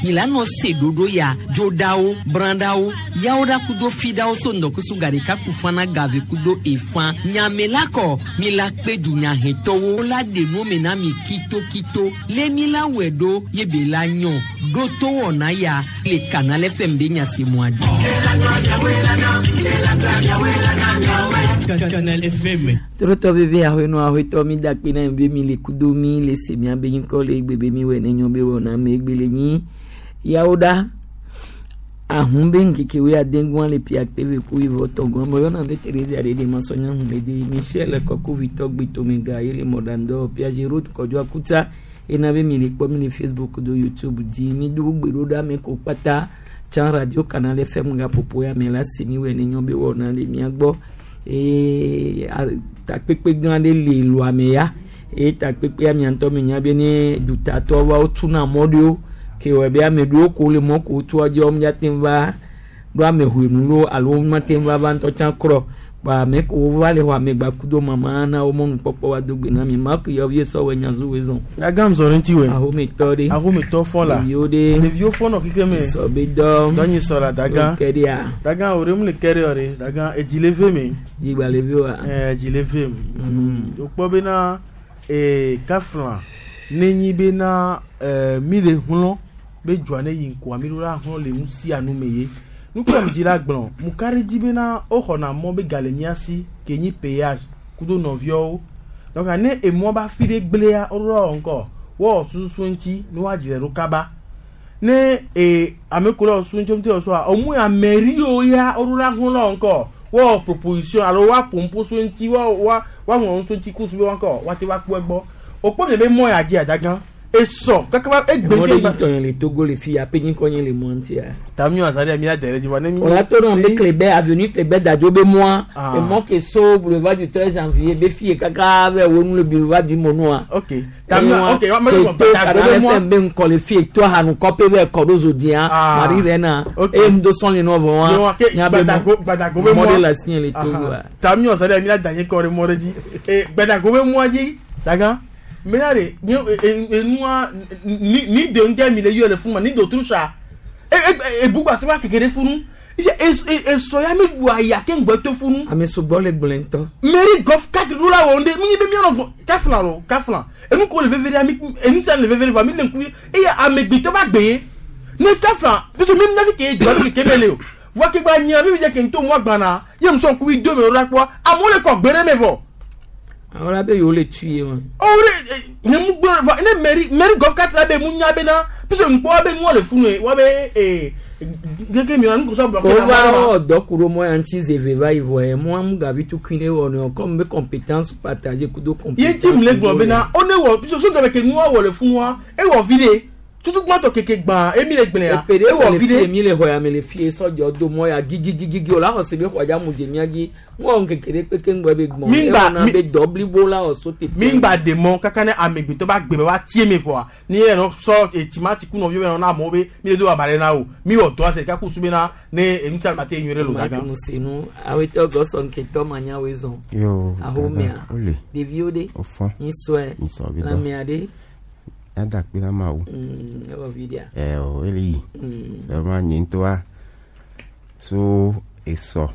milano sedodo ya jodao brandao yaoda kudo fidao sondo kusugari kakufana gave kudo efan nyamelako milakpe dunya hetowo la denu mena mi kito le mila wedo yebela nyon doto wona ya le canal FM de nyasi mwadi Canal FM Toto bebe ahweno ahweto mi dakpina mbe mi le kudo mi le semia be yinko le bebe mi we nenyo be wona me gbele nyi yaoda ahumbe ngike we adengwan le pia tv ku ivo togon mo yona be Teresa de masonya humbe de Michel Koko Victor Gbito mega ile modando pia Giroud kojo akuta ena be mi le po mi le Facebook do YouTube di mi do gbero da me ko pata chan radio Canal FM nga popo ya me la simi we nenyo be wona le mi agbo ta pepe grande le lo ameya ta pepe ami anto mi nya be ni duta to wa otuna modio ke we be amedu ko le mo ko tu aje om ya timba do amehu nulo alo ma timba ban to chan kro ba me ko vale wa me gba kudo mama na o mo popo wa dogbe na mi ma ko yo ye so we nyanzu wezon ya gam zo nti we aho me to fola yode le vio fono kikeme so be do danyi so la daga kedia daga o rem le kere ore daga ejileve me jigba le vio ejileve o po be na kafran nenyi be na mile hunlo be joane yin ko amirura hunlo le musi anu meye nuko am jira gbon mu kare jibe na o hona mo be galemiasi kenyi péage kudo novio donc ane e mo ba fide gbele ya oro nko wo susunchi ni wa jire rukaba ne amekolo sunchi mti so a omu ya meri o ya orura hunlo nko wo proposition alo wa pompo sunchi wa won sunchi kusu be nko wa ti wa po egbo opo me be mo ya ji adagan eso kakaba egbe mo to yen le Togo le fi apeyin ko yen le montia tamio asare mi adere ji wona mi on a to no be Clébert avenue Clébert dajo be moi et mo ke so boulevard du 13 janvier be fi kaka be wonu le boulevard du Monoa OK tamio OK wa mo ko be moi be ko le fi to hanu ko pe be ko dozo dia Marie Rena et ndo son le novo wa nya be gbadago be mo model la signer le Togo tamio asare mi adanye ko re mo reji gbadago be mo ji daga menare enua ni de nge mi le yo le fun ni do trucha bugba ti wa kekere funu so ya mi bu aya ke ngbo to funu ami so bole glento meri golf 4 rula wo nde mi be mi ono kaflan enu ko le vevere ami enu san le vevere va mi le nku ya amegbi to ba gbe ni kaflan so mi na fi ke jo ke mele o wa ke gba yin abi je ke nto mo gbana ye mo so ku wi do mi ora po amole ko gbere me vo ahora be yo le tuer won ore ne mu gbo ne meri golf 4 la be mu nya be na piso npo be nu le funu wa be gege mi an ko so bloquer la dokuro mo anti zeveva ivoye mo am gavi tu kwine won comme be compétence partager kudo compétence ye tim le gbo be na one wo piso so gabe ke nu wo le funu wa e wo vide tutu gbato keke gba emi le gbele ya e wo vide emi le hoya me le fie so jodo mo ya gigi o la ho se be hoja mu je miagi won kekere pe ke ngbo be gbon na be double bola o so te mingba de mo kakane amegbe to ba gbe wa tie me fo ni e no so etimati ku no yo na mo be mi le do abare na o mi o to ase ka ku sube na ne emisal mate nyure lo daga mu sinu awete go son ke to manya wezon yo ahomia de viode ni soe la miade ada pila mau o vidia o eli sama nyintoa so eso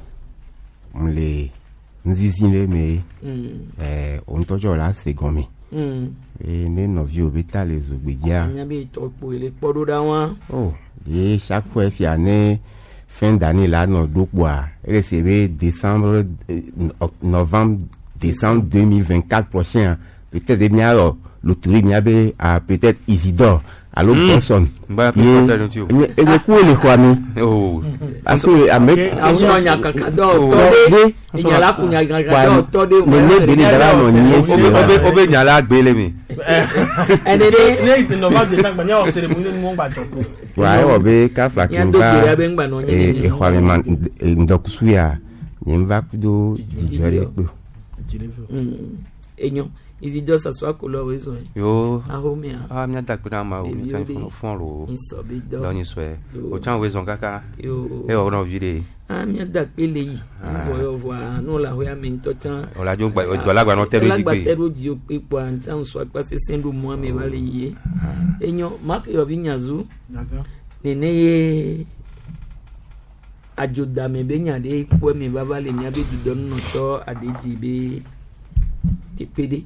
mle nzizine me on tojo la segomi ne novio beta les obédia nya be to po ile podo da wan et chaque fois fia ne fin d'année là no dopoa recevé novembre décembre 2024 prochain peut-être bien alors le tourisme à peut-être Isidore à l'autre personne et le coup les kwami parce que avec nya kakado tode nya la kunya kakado tode me beni dara no ni obe nya la gbele mi enede ne novembre décembre nya o cérémonie mo gba joko wa obe ka flakinga e kwami man ndokusuya nyimba kudo dijore ko enyo Isidore ça soit couleur raison yo ahomia mi ta kuna ma o mi tan fon ro don ni so e o chan raison kaka e o no vide mi da pele yi voyo voa no la hoya mi to tan o la jo gba o do lagba no tero di pe tero di o pe po an tan so pa se sendo mo me vale yi enyo mak yo bi nyazu nene ye ajodame be nya de po mi baba le mi abe dudon no to adeji be tepede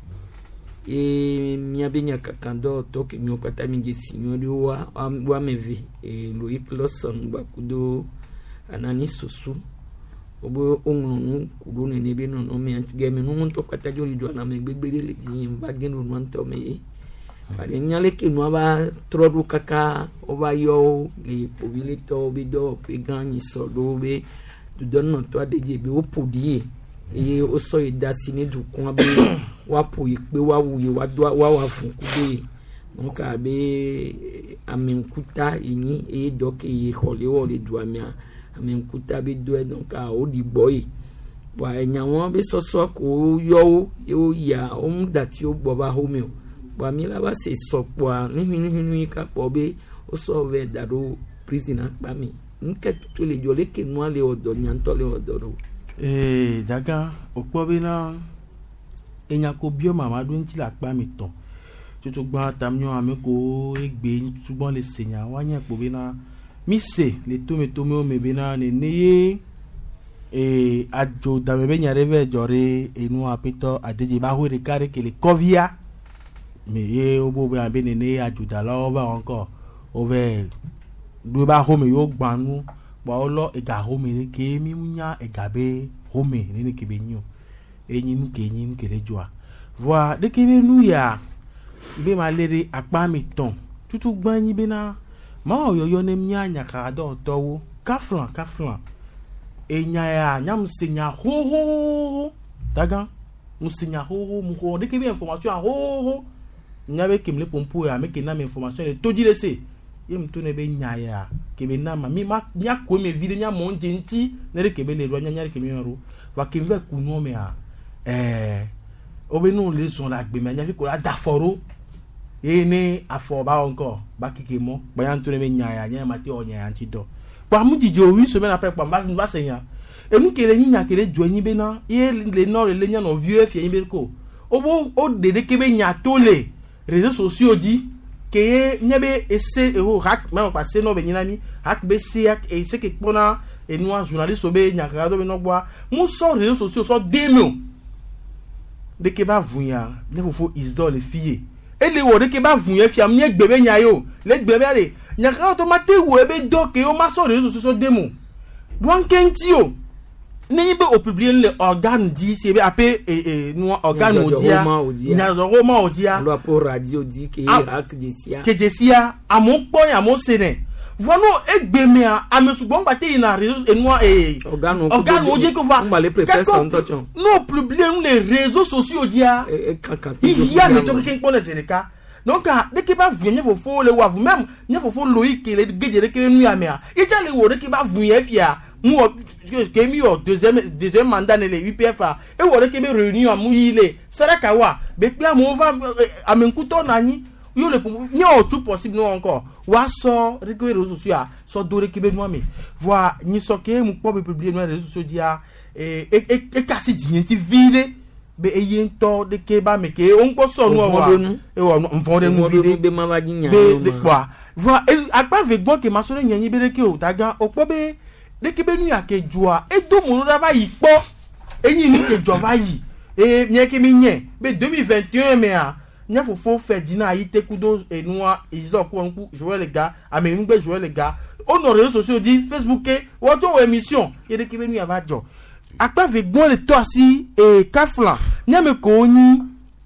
e mi abe nya kakando to ke mi okata mi jesi mi odi wa mevi e Loic Lawson bakudo anani susu obo onunu kudo nene be no mi antige mi no to kata jori do na me gbegbere le ji mba genu no nto me ale nyale ke no ba trodu kaka oba yo le povilito be do pe ganyi so do be du don no to adeje be opodi e o so idasi ni du kun be wa po ipe wa wuye wa do wa fun ku be donc abe amenkuta yin e do ke e hole wo le du amia amenkuta be do donc a o di boy wa enyawo be soso ko yo ya o mu dati o gbo ba home wa mi la ba se sopo a ni ka po be o so ve daro prisoner pa mi nke to le jo le ke no ale odo nyanto le odo daga opo be na enya ko bio mama do nti la pa mi ton tutu gba tamyo ame ko egbe tubon le senya wa nya po be na mi se le to me o me be na ne ajo da me be nya reve jore enu apito adeje ba hore kare ke le kovia me ye obo be abe ne ajuda lo ba onko over do ba home yo gbanu ba olo ega home ni ke mi munya ega be home ni ke be nyu enyin ke le joa voi de ke be nu ya be ma lere apa mi ton tutu gban yin be na ma oyoyo ne mnya nya ka do towo kafran enya ya nyam senya ho daga musinya ho mu ho de ke be information ho nyabe kimle pompo ya me ke na me information to dire se yem to ne be nyaaya ke be na ma mi ma nya ko me video nya mo nti ne re ke be le ro nya nya ke mi ro wa ke ve ku no me a obe no le son la gbe me nya fi ko la da foro ni afo ba onko ba kike mo ba yan to ne be nyaaya nya ma ti o nya anti do pa mu jije o wi so me na pre pa ba senya e mu ke le nya ke le jo yin be na ye le no le nya no vieux fie yin be ko obo o de ke be nya to le réseaux sociaux dit que nyabe esse e hak même passer no be nyinami hak be siak e se ke pona e noa journaliste obe nyaka do be no gwa mu so réseaux sociaux so demo de ke ba vunya ne fofo isdor le fille e le wo de ke ba vunya fiam nye gbebe nyayo le gbebe ale nyaka automatique wo be do ke o ma so réseaux sociaux demo douan kentio ni be o publier le organe dit c'est appelé nous organe odia nya roma odia lo pour radio dit que hak desia amon po ya mo sene vono egbeme a me sugbon bate ina réseaux et moi organe odia ko va on va les préparer son tochon non publier les réseaux sociaux dia il y a le to ken pona seleka donc dès que ba venir fo le wa vous même nya fo Loic le gejere ke nu ya me a e ja le wo de ke ba venir fia mu que mi o deuxième mandat ne le UPF e wore ke be réunion mu yile saraka wa be pe amu va amenkuto nani yo le ni o tout possible non encore wa so réseaux sociaux so do re ke be moi me voi ni so ke mu po be publier no réseaux sociaux dia e kasi dinti vile be eyento de ke ba me ke on po so no wa e wo mfode mu vile be ma ba ginya be kwa voi akpa ve gbon ke ma so nyanyi be ke o tagan o po be de ke be nu ya ke joa e do mo ra ba yi po eyin ni ke jo ba yi nye ke mi nye be 2021 me a nya fofo fe dina yi te kudo enua izo ko nku jouer les gars ame nu gbe jouer les gars on nos réseaux sociaux dit Facebook wo to émission e de ke be nu ya ba jo akpa ve gbon le to si kafla nya me ko ni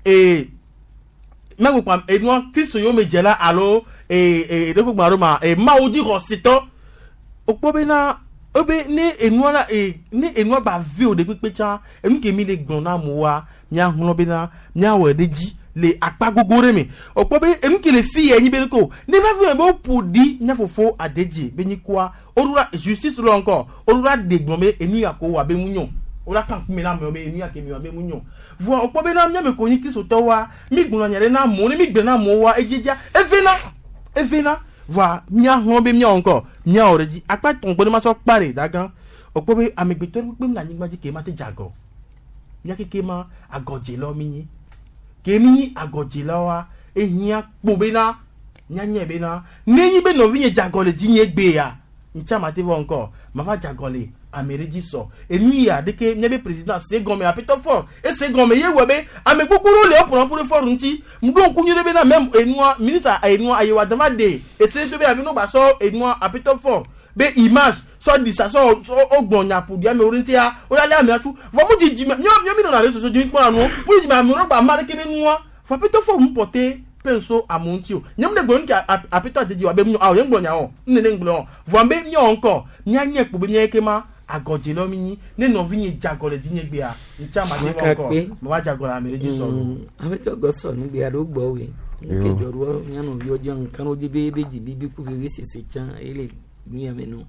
me ko pam enua Kristo yo me jela alo de ko gbaro ma ma odi rosito okpo be na obe ne enua ne enua ba vi o de pepe cha enu ke mi le gbon na mo wa nya huno be na nya we de ji le apa gogore mi opo be enu ke le fi yin be ko ne va vi be podi nya fofo adeji be ni kwa orura justice lo encore orura de gbon be enu ya ko wa be munyo ora kan mi na me be enu ya ke mi wa be munyo vo opo be na nya me ko yin Kristo to wa mi gbon nya re na mo ni mi gbe na mo wa ejija evena voi mia hombe mia encore mia oredi apa ton bo ma so pare dagan opo be amegbeto pe mi na nyigba ji ke ma te jago mia ke ma agoje lo mi ni ke mi agoje lo wa ehia po be na nyanye be na nenyi be no vinye jagole dinye gbe ya ncha mate bo encore ma va jagole amereji so enu ya de ke nyebe president Segome apito fort e Segome ye webe ame kokoro le pour fort nti mdo kunyu be na même enu ministre enu ayewa dama de e se to be avino ba so enu apito fort be image so disa so ogbonya pu dia me orinti ya o ya le ame atu vo mu ji nyo mi no na re so so ji npo anu mu ji ma mi ro ba ma ke be nuwa fa apito fort mu porter penso amontio nyam de gbon ki apito de ji wa be mu a o ye gblonya o nne ngblo vo mbe nyo encore nyanye po be nyeke ma agoje lo mi ni no vinye jagole dinye gbe a ncha ma de encore mo wa jagole amereji so apito go so ni gbe a do gbo we ke joru yan no bi ojo nkan o ji be ji bibi ku fi sese chan ele ni amenu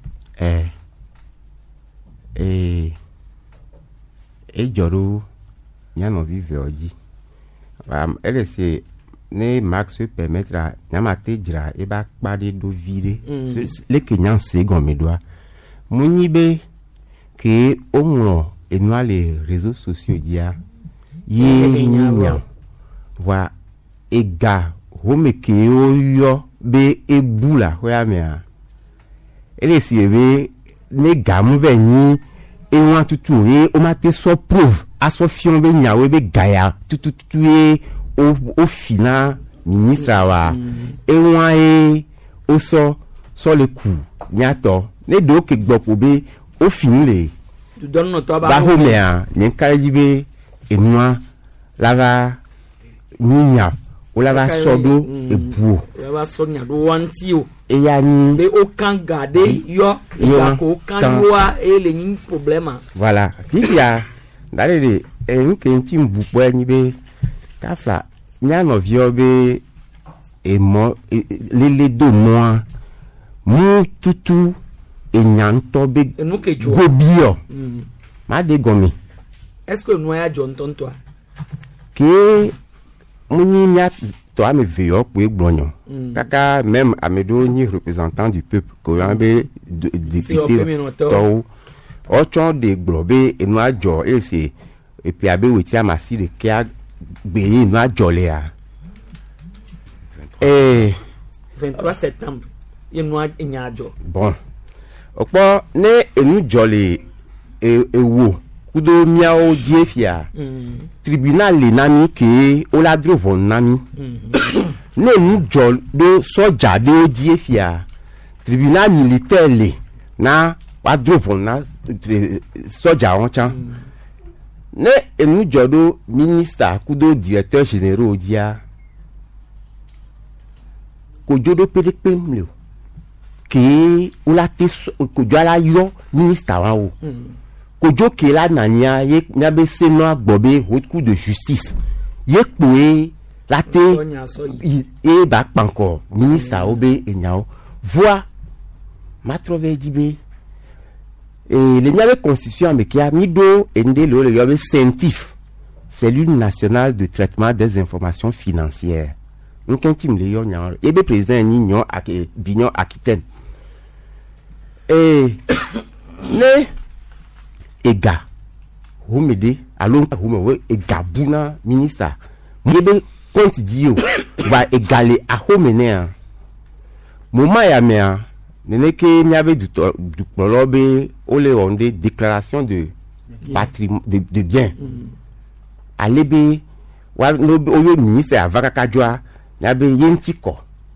joru yan no vive oji ele se ne max se permettra nyamate jira e ba pade do vire le kenyan Segome doa munyibe que on et nous les réseaux sociaux dia ye wa ega home ke yo be ebula hoya mea ele si ebe ne gamu veni e wan tutu e o ma te so prove aso fion be nyawe be gaya tutu e o fina ministre wa e wan e o so le coup nyato ne do ke gbopo be au final tu donnes notre ba homea nyen kalajibe enua lava ninya o lava sodo ebu lava sonya do wantio e ya ni be o kan garder yo ko kan wa e le ni problème voilà fifia dale de en kenti mbupo ni be kafla nya no viobe e mo le do moi mu tutu enyanto be gobio ma de gomi est-ce que nous ya John tonto que muni nya to ame veyo po egbonyo kaka même amedo ni représentant du peuple ko yambe député to o chon de globe enu ajo ese et puis abe weti amasi de kia gbe enu ajo le a 23 septembre enu ajo bon opo ne enu jole ewo kudo miao diefia tribunal le nami ke o la drovo nami ne enu jol do soja de diefia tribunal militaire le na wa drovo na soja on chan ne enu jodo ministre kudo directeur général dia ko jodo pedepemle que ou la te ko jo la yo ministre wa o ko jo ke la nania ye nyabe se no agbobe haute cour de justice ye poe la te e ba panko ministre obe enyao voix ma trouvé dibe et le nyabe constitution me kia mido ende le yobe CENTIF cellule nationale de traitement des informations financières donc intim le yo nya e be président ni nyon ak bignon Aquitaine ne ega homede alon homewe ega buna ministre mebe compte dio va égaler a homene moment ya mea nene ke nyabe du polobe ole onde déclaration de patrimoine de bien alebe wa no oyo ministre avaka kajwa nyabe yentiko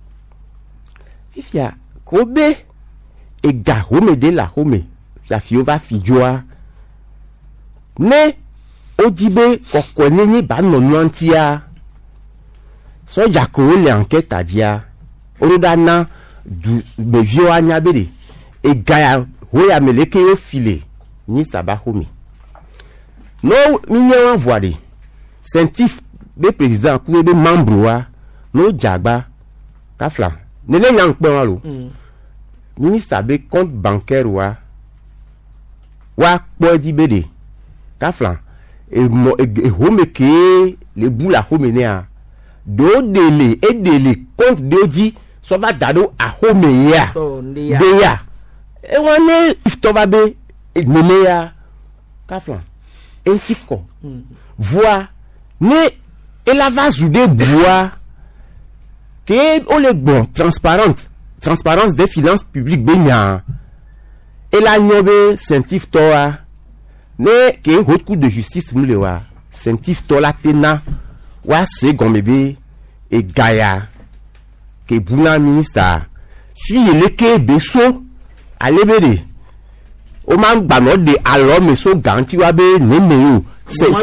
fifia kobe ega home de la home la fiova fijoa ne ojibe kokone ni ba nonantia soja ko le enquête adia orodana du bevio anyabede ega ya hoya meleke o file ni saba home no minye wan voade CENTIF be président ku be membre wa no jagba kafla nele yang pe wan lo ministre be compte bancaire wa po dibede kafla e home ke le boula home ne a do dele compte doji so va dado a home ya de ya e wane iftoba be nele ya kafla en kiko voix ne elava zude bois que on les bon transparence des finances publiques benya et la nyobe sentif toa ne que haute cour de justice mlewa sentif tola tena wa se gomebe e gaya que buna ministre fi eleke beso alebere o man gbano de alors mais so garanti wa be nene o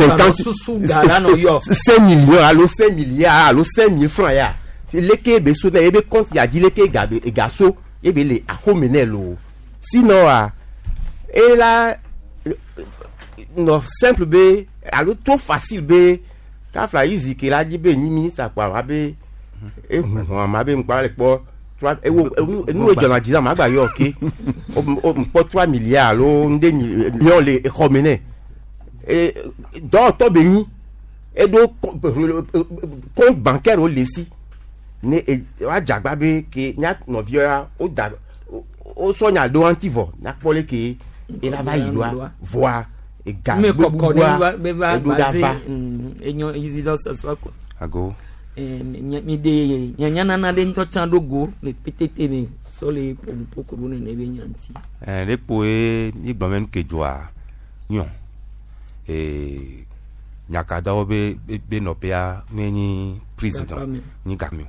5 millions allo 5 milliards allo 5 000 francs ya leke beso na ebe compte ya di leke gabe e gaso ebe le akomenelo sinon et là no simple be allo trop facile be ka fla easy que la di be ni ministre kwa be e ma be mpa le po nous jona disa ma gba yo ke o 3 milliards lo 2 millions le komene et dans to beni et do compte bancaire o lesi ne wa jagba be ke nya no via o da o so nya do antivo na pole ke e la va yidwa voir e ga me kokone be va baser enyo Isidore Saswako ago mi de nyanya na de nto chan dogo le pétété me so le poko do ne be nyanti le poe ni gbomen ke joa nyon e nyakada obe be no pea meni president ni gamio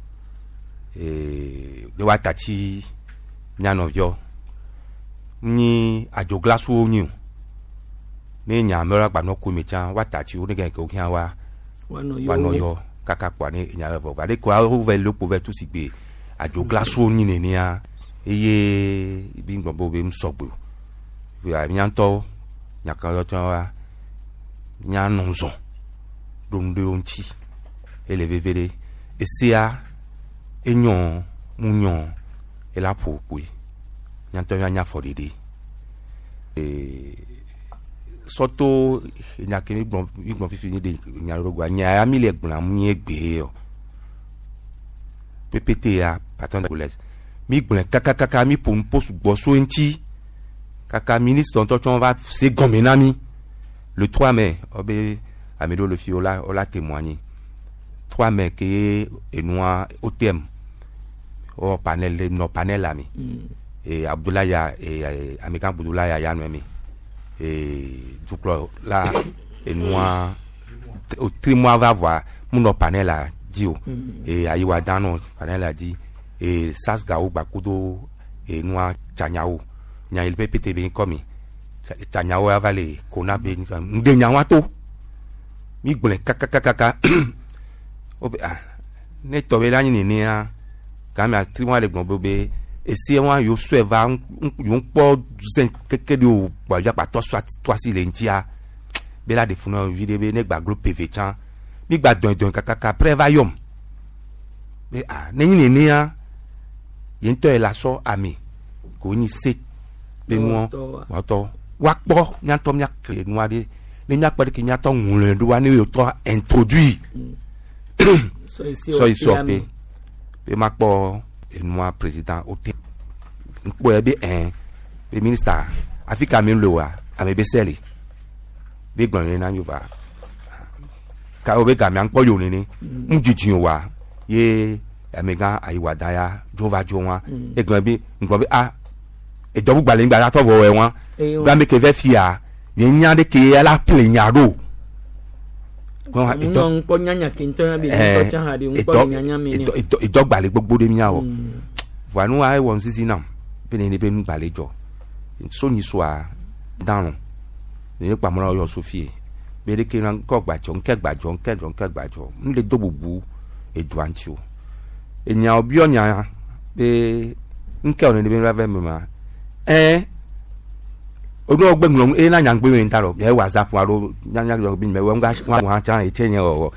de watati nyano yo ni ajo glasu onyu ne nyamera gba no ku mecha watati o ne gen ke okian wa no yo kaka kwa ni nyaro ba de kwa o ve lo po ve tu sigbe ajo glasu onyu ne ni a eye bi ngbo be msogbo vi a nyanto nyakalo tawa nyanonzo donde onchi elevevere esia enyon munyon ela popui nyanto nya fodede soto nyakemi gbon fifi ni de nyarogwa nya ami le gbon amu egbe yo ppt ya patron de police mi gbon kaka mi po posu gbo so nchi kaka ministre tonton va se gomenami le 3 mai obe Amédo le Fiola on l'a témoigné 3 mai que et noir au thème au panel no panel ami et Abdoulaye et American Abdoulaye ya nomi et du coup là et noir au trimois va voir mon panel a dit et ayiwa dano panel a dit et sasga ou bakudo et noir chanyao nya il ppt bien comme chanyao avale kona be nde nyawato mi gbole kaka obe ne to be la ni ni a ka mi a trimois le gbon be e si won yo so eva yo po duzen keke de o gba ja pa to si le ntia be la de funa video be ne gba group pv chan mi gba don kaka prevayom be ne ni a yen to e la so ami ko ni se be mo wato wakpo nyanto mya kre noade ne nya pare ki nyato nwule do wa ne yo to introduit so ici pe makpo enwa président ote npo e be be minister Africa men lo wa ame be sele be gbon na mi ba ka o be ga mi anpo yo ni njijin wa ye amega ayiwa daya jova jonwa e gbon bi e do gbale ngba to vo we won gba me ke ve fia ye nya de ke ala plenya do non po nyanya kinto be to cha ha de npo nyanya mi ni e do gbale gbogbo de mi awo wa nu ai won sisi nam be ni be nu gbale jo so ni so a danu ni pa mo yo sofie be de ke ran ko gbajo nke gbajo nle do bubu e juanti o enya obi onya be nke oni be ra ve mi ma odo ogbegun e na nyangbe mi ntaro e WhatsApp wa ro nyanya yo bi me we wa cha e chenye o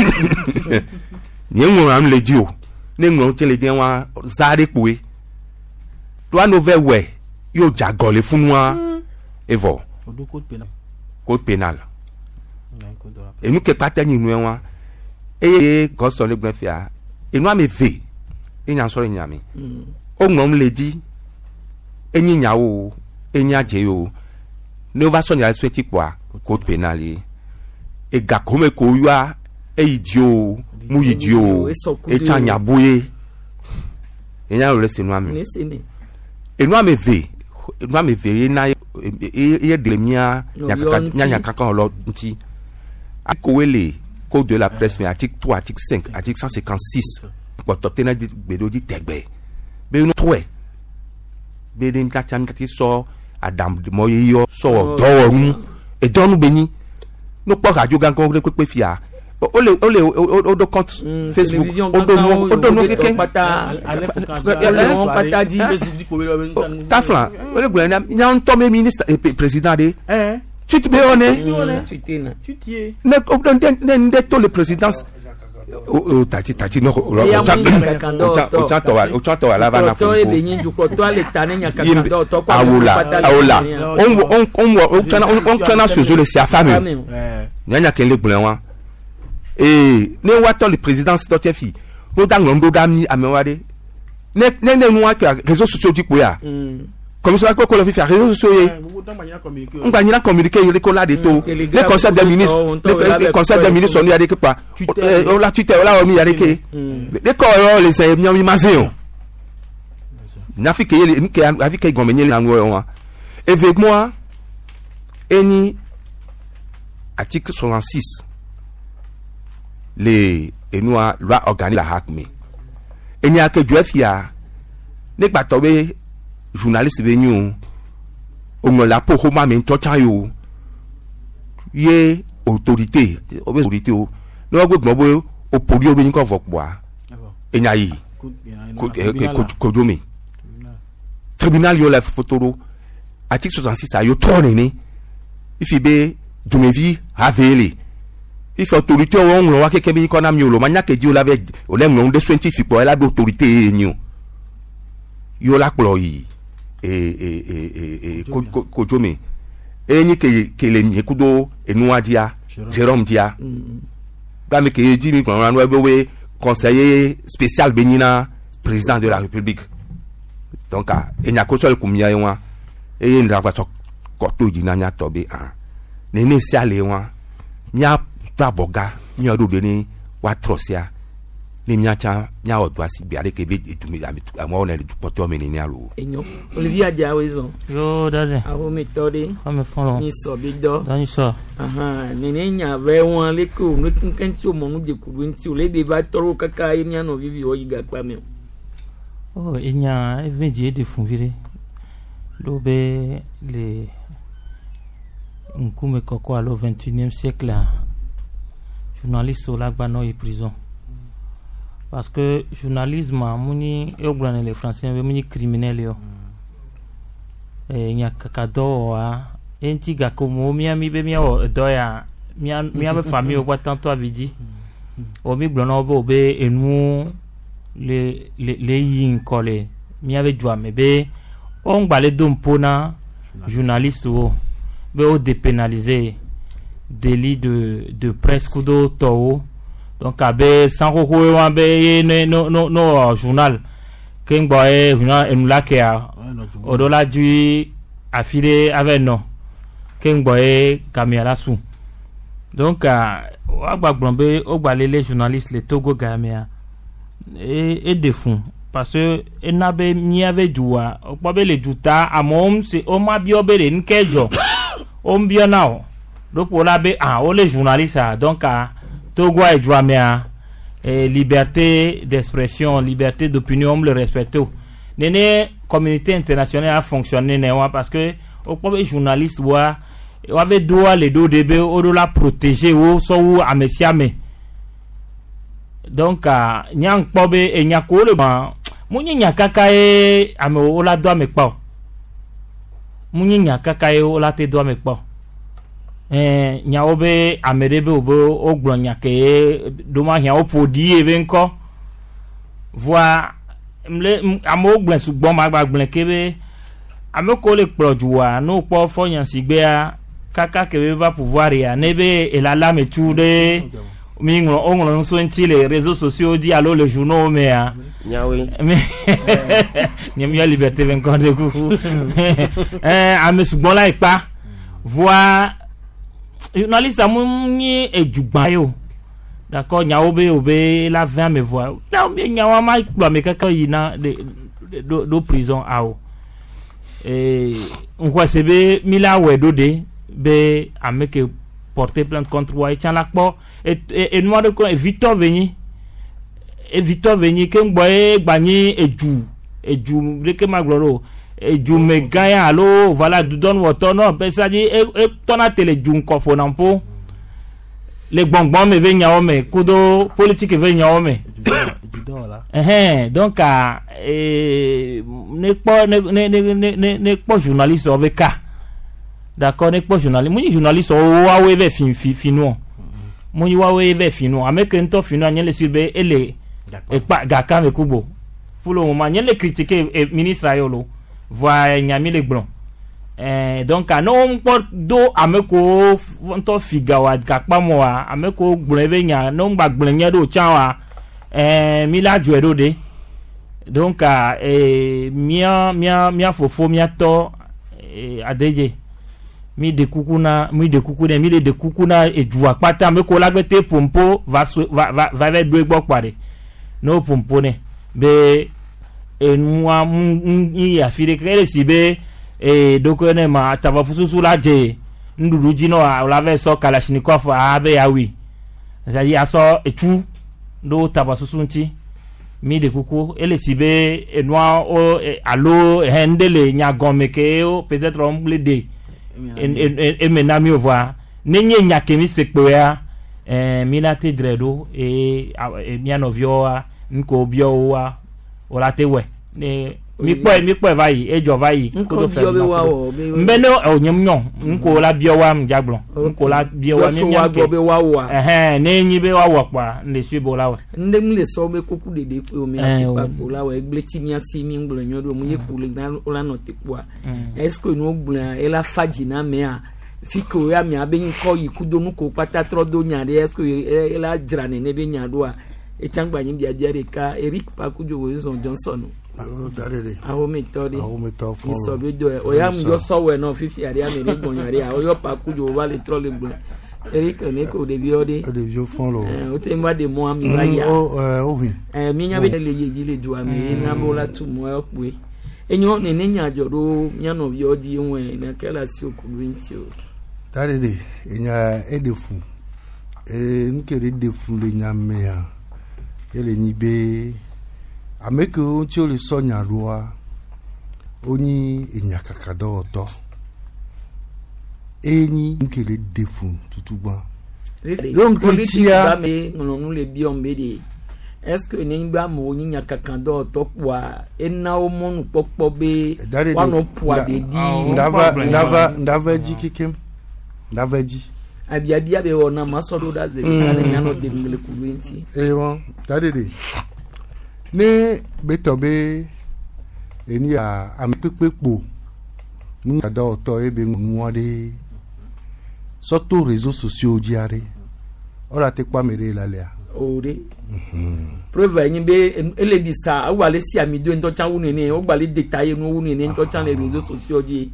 ni enwo am leji o ne enwo che leji wa zare poe to an over we yo jagole fun wa evo odo code penal enu ke pata ni nu wa gosto le gbe fia enu am ve enya so enya mi o ngom leji enyi nyawo enya jeyo ne va son ya sweti kwa code penal e ga kome ko yua e idio muyidio e chanya boye enya le senu ne sene enu ameve na e de mia nya kaka lo nti akowele code de la presse mais article 3 article 5 article 156 pour toptena di bedo di tegbe be no towe be din ta cham kati so adam de moyo so do mu e donu beni no po ka jogan ko pe fia o do compte Facebook o do no keke pata di kafla o le gwen ya on to me ministre et président de tu te béonne tu tiens ne de tous les présidences tati no o chato la va na ko awula on chana sur le sia femme nyanya ken le blanwa ne wato le présidence d'autres filles no da ngondo dami amewade ne no wa réseaux sociaux di poya comme ça ko le fi réseaux sociaux on gagne la communiquer le cola de tout le conseil des ministres le conseil des ministres on y a que pas la tutelle là on y a que les corps les amis mi mazeo na fi que avec que gomenye na ngo avec moi eni article 66 les enua loi organique la hakme eni ake juefia ne gbatobe journaliste venu on la pour homa men tocha yo ye autorité o no gbe gbo o pori o be ko vokwa enya yi ko jomi tribunal yo la fotoro article 66 ayo trone ni ifibe dumevi haveli if autorité on lo wa keke bi ko na mi o lo manya ke di o la ve o le ngon de scientifique po la autorité ni yo la plo yi kojome enyi ke le nyi kudo enua dia Jérôme dia ba me ke di mi kon ran we conseiller spécial benina président de la République donc enya ko so le kumia yon e ndra kwa ko to ji na nya to be ne ne si ale won nya ta boga nya do de ni wa trosia ni miacha nya odwa si biare ke be etumi amwa na le poto menini alo enyo Olivier adia wezo yo dade awo metode ame folo ni so bido dan so nene nya ve won le ko no kan ti o mo nu de kuru nti o le be va toro kaka enya no vivi o yiga pa me enya eveji de funvire lo be le nkume koko alo 21e siècle journaliste au lagbano et prison parce que journalisme muni yoglane les français muni criminel yo nya kakado wa enti ga komo miami be miawo doya miame famille o tanto avidi o mi glono bo be enu le yin kole miave jwa me be on gbale dompona journaliste o be o dépénaliser délit de presse kudo to donc abe sans recours be no journal ken boy journal en la ke a odola du affilé avec non ken boy caméra sous donc agba gbonbe o gba les journalistes les Togo gamea et de fond parce que enabe ni avait joua o pa be le juta amom c'est o ma bi obere nkejo o mbia now donc on a be o les journalistes donc Togo et Jouamea liberté d'expression, liberté d'opinion, le respecte. Nene communauté internationale a fonctionné parce que au premier journaliste avait droit les deux débats au la protéger ou so ou à messiame. Donc nyang pobe et nyako le ban muni nyakaka e ame o la do me pa. Muni nyakaka e o la te do me pa. Nyaobe amerebe obo oglonya ke doma hia opodi evenko voa mle amoglen sugbon magbaglen kebe ameko le plojuwa no po foyan sigbea kaka ke va pouvoir ya nebe elala metude mingro onlo so nti les réseaux sociaux di allo le journaux mais nyawe nyamia liberté venko de coucou ame sugbon la ipa voa journaliste amuni ejugba yo d'accord nyawo be obe la 20 me voix na nyawo ma gba me kaka yi na de prison awo on sebe mila wedo de be ameke porter plainte contre wa etchala kpo et noir de quoi Victor Veni ke ngboye gbani eju de ke magloro eju me gaya alo voilà du don woto no pe ça dit e tona tele ju nkofo nampo le gbongbon me ve nyawo me kudo politique ve nyawo me donc ne po journaliste oveka d'accord ne po journaliste muni journaliste o wa we ve finu muni wa we ve finu ameke nto finu anyele surbe ele e pa gaka me kubo pour le moment anyele critiquer ministre ayolo voit nyami le blon donc no mport do ameko nto figawa gakpa mo wa ameko gbonve nya no ngba gbonnya do chanwa mila juedo de donc mia fofo mia to adeje mi de kukuna mi de kukuna ejua pata me ko lagbete pompo va ve do egbo pare no pompo ne be enwa yi afire kele sibe donc ne ma tava fususu la je nduru jino la ve so kalashnikov abe yawi ça y a so etu do tava susunti mi de kuku ele sibe enwa o allo hendele nyagomeke o peut-être on blede et menami voir nenye nyakemi sekpoya mina te dredo e mianovioa nko biowa ola tewe mi po vai ejo vai ko do mbene onyemnyo nko la biowa mjagbon nko la biowa mi nyake be wawa nenyi be wawa pa nde sibo lawe nde mle so be koku dede ko mi pa ko lawe egleti mi asi mi ngbulo nyodo mu yeku le na ola no tipwa est-ce que no gbula e la faji na me a fiko ya mi aben ko yikudo nu ko pata trodo nyade est-ce que e la jrane ne be nyado a e changba nyi bia dia ka Eric Pakujo Wilson Johnson aho me to so be do o ya mjo so we no 50 ari amere gbonyare a o yo Pakujo wale trole gbon Eric ne ko de biode de bio fon lo o te mba de mo ami ba ya oui mi nya be le yeji le ju ami na bola tu mo opwe enyo ne nya joro nya no bi odi enwe na kala si okulu nti o de enya edefu nkere defu le nya me ya ele nyi be ameke onti ole sonya roa oni enya kakado oto enyi nkele defu tutugba donc politia me ngonu le biombe de est-ce que ningba mo nya kakado oto kwa enna o monu popo be wano poa de di ndava ji kikem ndava ji abia be wona masodo da ze ale nyano de ngele kulwenti won de ne betobe eni a ampepepo nu kada oto ebe nwade soto réseaux sociaux diare ora te kwa mere lalea ore preuve yin be ele di sa awale si amido nto chan wunu ni o gbale detail nu wunu ni nto chan les réseaux sociaux di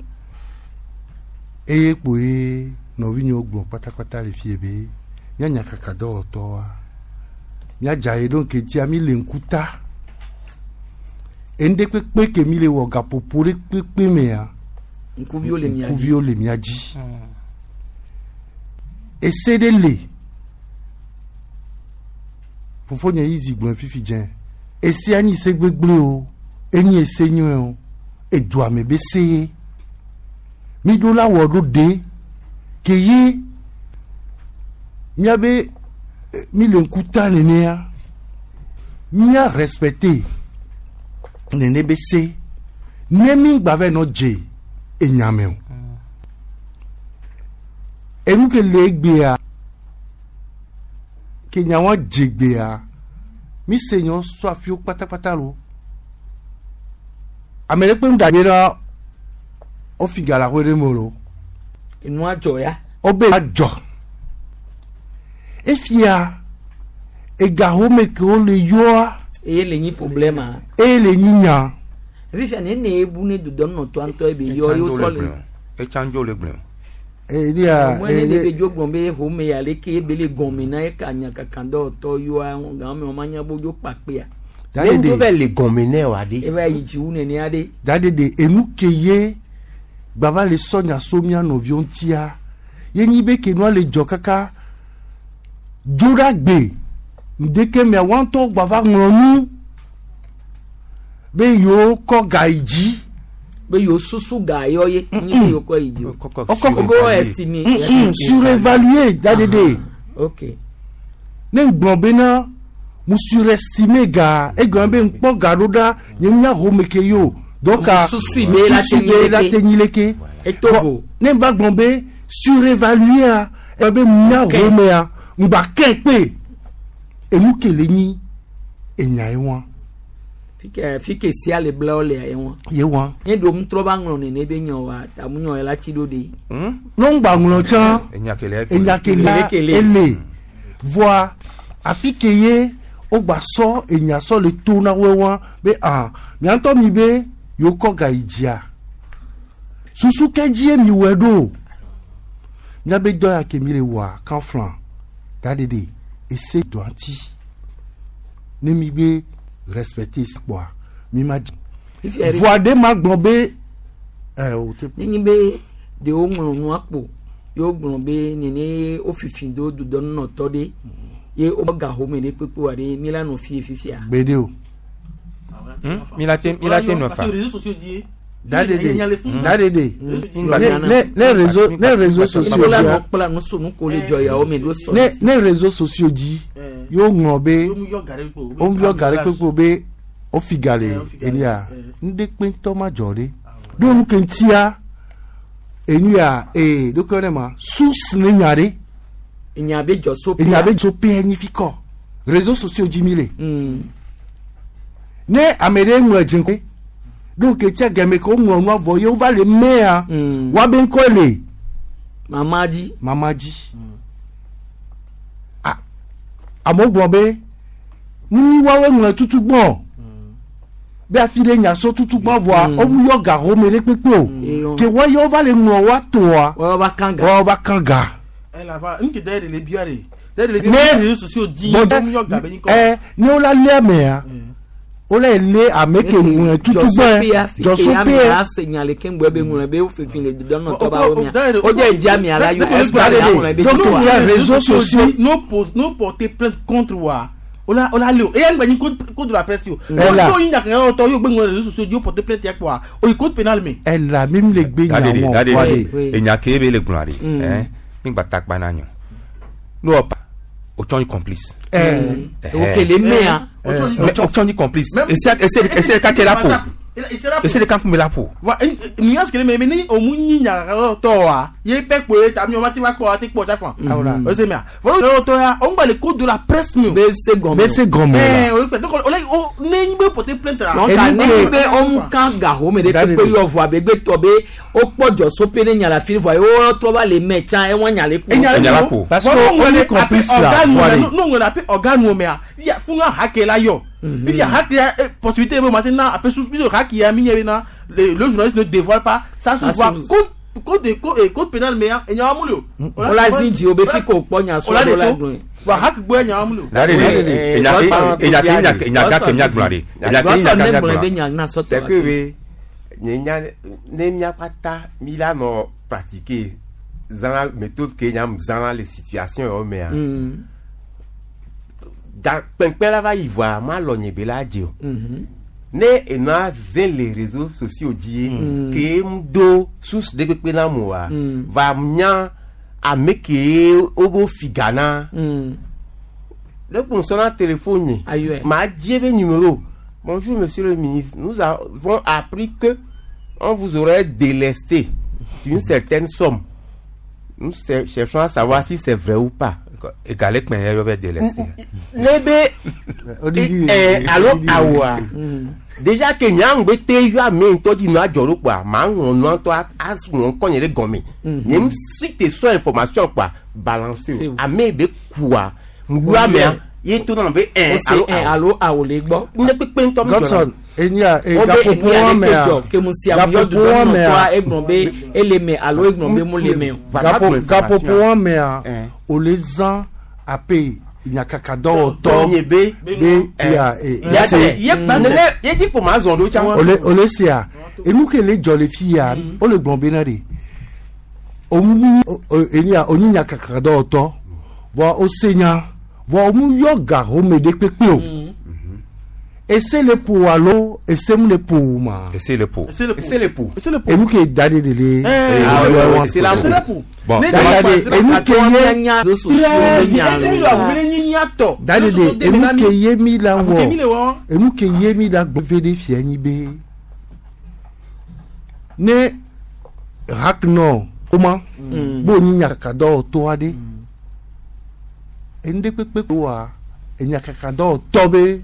epo no vinyo gbo pátápátá le fi ebe nya kakada oto wa nya jaye donc ti ami le nkuta ende pepe ke mi le wo gapo pore pepe me ya nkuvio le miaji esedele fofo nya easy gbo fifi jen esi anyi se gbegble o enyi esenyo o edu amebe seye mi do la wo do de keye miabe mi le nkuta nene ya mia respecter nene bese nemi gbave no je enyame o enu ke le gbe a ke nyawo je gbe a mi senyo so afio pátápátá lo amere pe ndanyera o figala ko re moro enu ajo ya obe ajo efia ega home ke o le yoa ele ni problema ele ninya efia ne ebu ne do no to anto ebe yo so le e chanjo le gbe elia moi ne be jogbon be ho me ya le ke be le gomi na e ka nya kakando to yo a ga me ma nya bo jo pape a les nouvelles gomene wadi e ba yi ji une ne ade dadede enu keye baba le sonya somia no viontia yeni be ke no le jokaka jura gbe ndeke me wanto baba ngonu be yo ko gaiji be yo susu ga yo ye ni yo ko iji go estime surévaluer dadede OK ne gbon na mu surestimé ga e gbon be npo garoda nyemnya homeke yo donc susu me la tenyileke etovo ne ba gbon be surévaluer e be nya homea ngba kenpe emu kelenyi enya ewon fike si ale bla ole ewon yewon e do mtro ba ngro ne be nyan wa ta mu nyan la ti do de no ngba ngro chan enya kele ele voi afikeye o gba so enya so le to na wewon be mi anto mi be yo ko ga ijia susu keji mi wedo nya be do ya ke mi le wa kan flan dadede essaye de anti ne mi be respecter quoi mi ma voix de ma globé ni be de o mo nu apo yo gbon be ni ofifin do do no to de ye o ga ho me ne pepo are mi la no fifia bede o mi la te no fa dadede les réseaux sociaux les réseaux sociaux dit yo ngobe o mi yo gare pepo be o figale elia nde pin to ma jore do mu kentia enuya do konema sus ne nyare nyabe joso pe enifiko réseaux sociaux dit mile ne amere nwa jinko donc etia game ko nwa nwa voye o va le mea wa ben ko le mamaji amogbo be ni wawe nwa tutu gbon be afire nya so tutu gbon voa o mu yo ga ho mere pepe o ke wa yo va le nwa wa to wa ba kanga la va nki dere le biare les réseaux sociaux dit mu yo ga be ni ko ni o la le mea o le le ameke nwa tutu gbon jo so pe a signale ke ngbe be nwa be o fefin le do no to ba o mi o je dia mi ala yo donc les réseaux sociaux no porter plainte contre wa ola leo e ngba ni code de la presse yo o yin dak o to yo gbe nwa réseaux sociaux yo porter plainte ya kwa o code pénal me elle a même les gbe nya won e nya ke be le gunari ngba takpa na nyo no pa o chon complice OK les mea o chon complice et c'est ka kela po et c'est le camp me la po wa ni aske me ni o mu nyinya to wa ye pe pe ta mi o ma ti wa ko ati po ta fan o se me o to ya o ngba le code de la presse mi be se gomme o pe donc o ne ni be porter plainte la on ka ni be on kan ga ho me de pe yo vo abegbe to be o pojo so pe ni nya la fil vo o to ba le mecha e won nya le po parce que on est complice là non on l'appelle organe me ya funu hakela yo il y a possibilité maintenant après suspicion qui a mis le journaliste ne dévoile pas ça se voit code pénal mais il y a amulio on la zinji obefi ko ponya so do la dun wa hak gbo nya amulio c'est que we nya pata milano pratiquer dans méthode que nya dans les situations o mais da penkpela va y voir ma logne beladio ne ena zen les réseaux sociaux die que mdo sous de pepela moa va mnya ameke obo figana le concernant téléphone ma diebe numéro bonjour monsieur le ministre nous avons appris que on vous aurait délesté d'une certaine somme nous cherchons à savoir si c'est vrai ou pas et galek mais il va délester lebe allo awa déjà que nyang be te yo amen to di no ajoro pa ma won no to asu won konye le gomi nim si te so information pa balancer amen be kuwa ngwa me ye to na be allo awo le gbo ne pepe to Godson enya gapopo me ke musia yo do no to egrombe eleme alo egrombe mo leme gapopo me o les ans apé nyakakado to be ya ye ti pour ma zondo cha ole sia enu ke le jolly fia o le gbon benare o mu enia oninya kakado to bo o senya bo mu yoga o me de pepe o ese le pour alo ese mu le pour ma ese le pour enu ke dade de le c'est la pour bon enu ke nya dade de enu ke yemi la wo enu ke yemi la gbevede fiani be ne hakno kuma bo nyinya kakado to ade ende pepe wa enya kakado tobe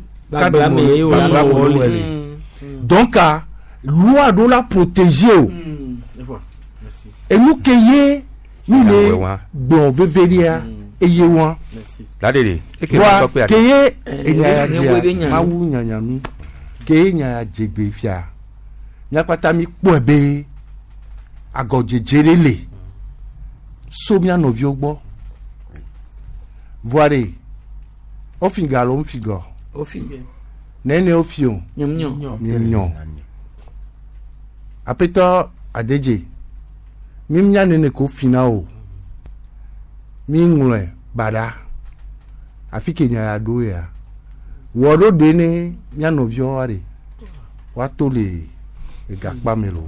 donc loi doit la protéger et nous keye nous les bon vevelia et yewa la dede e ke so pe ade keye enya ma wu nyanyami keye nya jegbe fia nya pata mi po ebe agojejerele so mi anovio gbo voire o fingalo on figo nene ofion nyamnyo apeto adeje mimnya nene ko finao mingule bada afike nya ado ya wodo dene nya novio are watole egakpa melo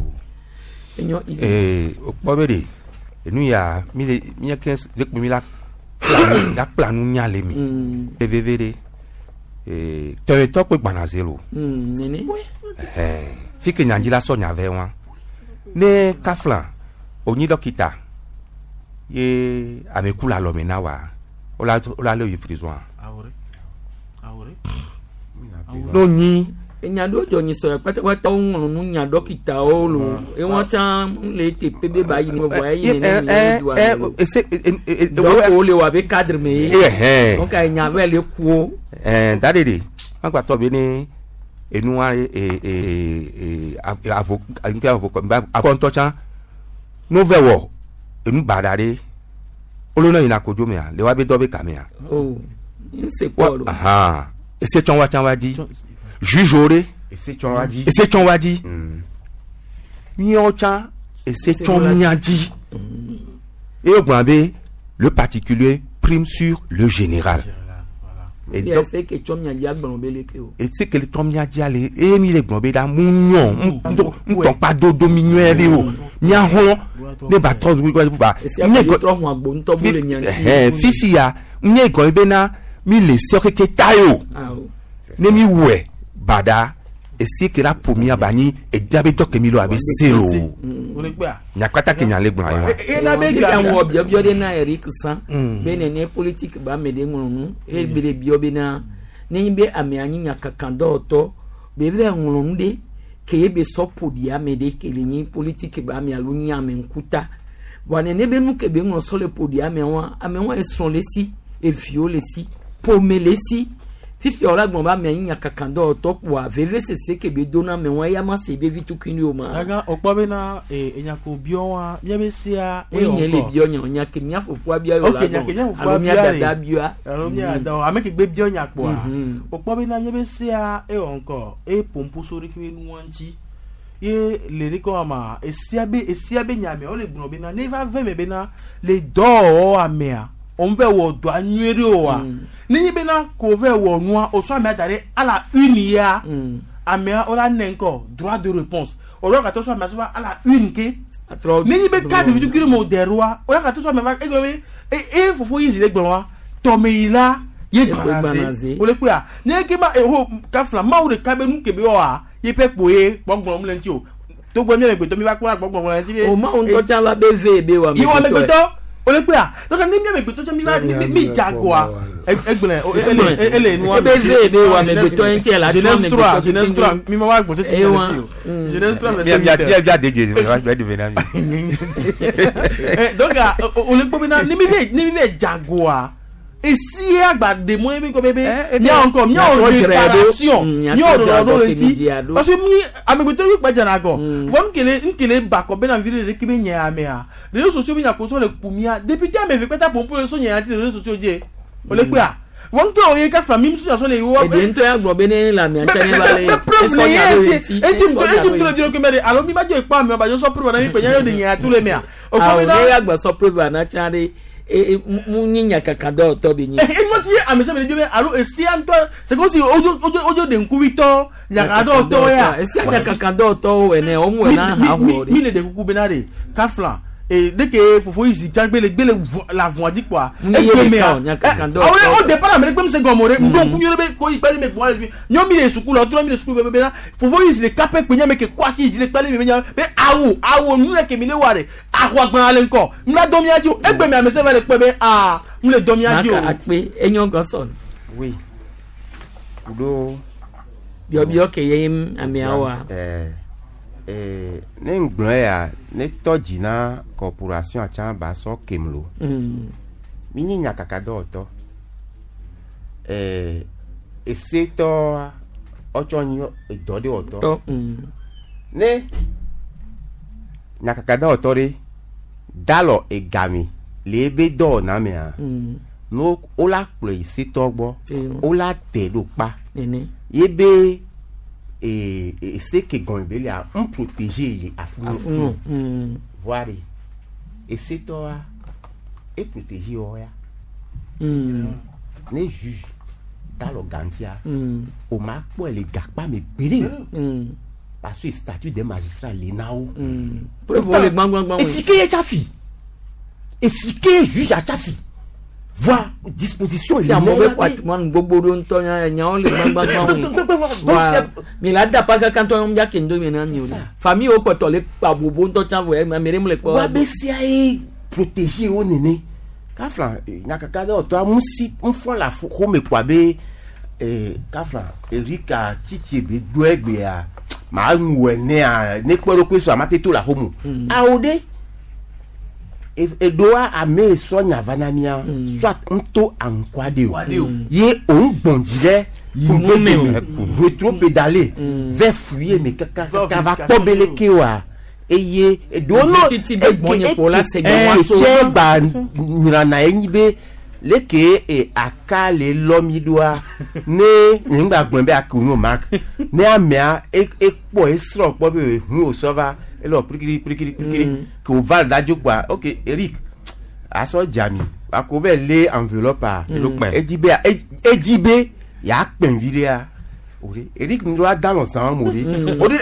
okpobede enu ya mi ya 15 de mi la planu nya le mi evevere te to pe gbanazelo nene fike nyanjila so nyave wa ne kafla oni dokita ye amekula lo mena wa ola le prison awore no ni enyado jo ni so pata wonu nya dokita o lo e won tan le te pebe bayi ni bo ayi ni o le wa be cadre me o ka nya ve le ku dadede magba to be ni enu wa avocat chan no vewo enu badare olona ina kojo me le wa be do be kamea c'est quoi aha et c'est chon wa di juge ore et c'est chon wa di mi o chan et c'est chon mi a di et ogbanbe le particulier prime sur le général. Et donc c'est que chom nya dia gbon bele ke o et c'est que le chom nya dia le e mi le gbon be da munyon ton pas dodo minyon le o nya ho ne ba to ba ni ko tro ho agbo nto bo le nya fifi ya ni ko be na mi le se ke tayo ne mi we bada et c'est que la première bani et dabe to ke mi lo abe selo nya kwata ke nya le gbon ayo e na be ga wo bio de na Eric San be ne politique ba me de ngunu e be de bio be na ne be ame anyi nya kakando to be be ngunu de ke be sopo dia me de ke ni politique ba me alu nya me nkuta wane ne be nu ke be ngunu so le podia me wa e son lesi e viole si pome lesi fifi ola gbon ba me nya kakando to po aveve se ke be dona me wa ya ma se be vitu kini o ma daga okpobe na enya ko bio wa bia be sia e nya le bio nya ke nya fofua bia yo la alo nya dada bia alo nya da ameke gbe bio nya po a okpobe na bia be sia e onko e pompo sori ki nu wanchi ye le riko ama e sia be nya me o le gbon be na never ve me be na le do o amea on veut wo do anwere o a ni be na ko ve wo nua o so amea dare ala unia amea o la nenko droit de réponse o ro ka to so amea so ala unike ni be carte vitu kiri mo derwa o ka to so amea e go e fofo yizi le gbon wa to me ila ye gbanaze o le pe a ni ke ma e ho ka fla ma o de ka be nu ke be o a ye pe po e gbogbon mu le nti o to gbo mi le pe to mi ba ko gbogbon mu le nti o ma on to cha la be ve be wa mi iwo me pe to o le pe a to ka ni mi me pe to mi ba mi jagua egbele ele nu wa be ve be wa me pe to nti la Genestra mi ma wa gbo se ti Genestra me se bien deje va de venami donc o le pe na ni mi be jagua et si agba de mo bi ko bebe nya encore nya o déclaration nya o do le ti parce que mi amegbeto wi pa jana go von nkele ba ko be na vile de kibe nya amea réseaux sociaux bi nya ko so le kumia député me fait peta pompo so nya ti réseaux sociaux je o le pe a won ke oye ka famille so so le wo e nto ya gbo be ni la mi anta ni ba le e ti to dire que me alors mi ba jo ipa mi ba jo so prove na mi pe nya yo de nya tu le me a o ko me na ya gbo so prove na chare mu nyinya kakado to bi nyi e mo ti amese me de alors e si anto c'est comme si ojo de nkuwito nyakado to ya e si kakado to we ne o mu na ha ho mi le de kuku benare kafla et dès que fofo ici jangbele gbele la voix dit quoi e que me o de para me comme c'est gomore ndo kunyo be ko ipele me bo nyomi le sukulu o tro mi le sukulu be na fofo ici le kape pe nyame ke kwasi ici le pele me nya be awo nu le ke mi le ware akwa gban ale nko mna domi ajo egbe mi amese le pe be mu le domi ajo aka pe enyon go son oui do bio ke yem amiawa ne ngbɔn ya ne tɔdzi na corporation atsan ba sɔ kemlo mi nyi nyakaka dɔwɔtɔ esetɔ ɔtsɔ nyi edɔ de wɔtɔ ne nyakaka dɔwɔtɔ de dalɔ egami le ebe dɔ na mea no wola kplɔ esetɔ gbɔ wola tɛ do kpa yebe et que Gombele a un protégé à fond voir et c'est toi et protéger oya les juges dans le gantia au marque pour les gars pas me bérir parce que statut des magistrats les nao pour voir les bang et si que ya fi et si que juge a fi voir disposition il y a mauvais patrimoine bobodo ntonya nyao le bang mais là d'apa quand on ya kendo mena ni famille au poto le pa bobo ntonya voye ma mere mle ko wa be si ai protéger o nene kafla nyakaka do to amusi mfon la fo me kwa be kafla erika chichi be do egbe a ma nwene a ne kporo kweso amate to la homo aode et doit amener sonya vanamia soit onto ankwade ye on bondile retro pédaler vers fouiller mais kaka va kobele kewa eye e do no titi be gbonye pour la segwa so ba na enyibe leke e akale lomidoa ne ngba gbon be akunu mark ne amia e po esro po be hu o sova elo prikiri que o val dajo kwa OK Eric aso jami akove le enveloppe ejibe ya pen video ori Eric ndo ada no san mo ri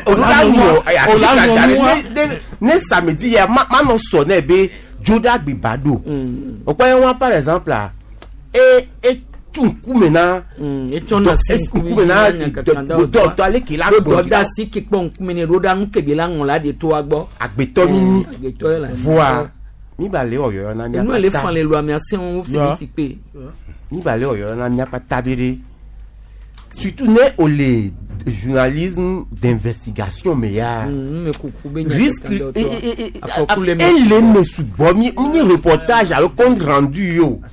ne samedi ya ma no so na be joda gbibado opo won par exemple tunku mena etona mena do ale ki la do da si ki pon mena roda nkebe la nla de to agbo agbeto mi voix mi ba le oyo na mi apa le fan le loi mi ase won fi ti pe mi ba le oyo na mi apa tabiri surtout ne o le journalisme d'investigation mais ya risque et le me subo mi reportage à le compte rendu yo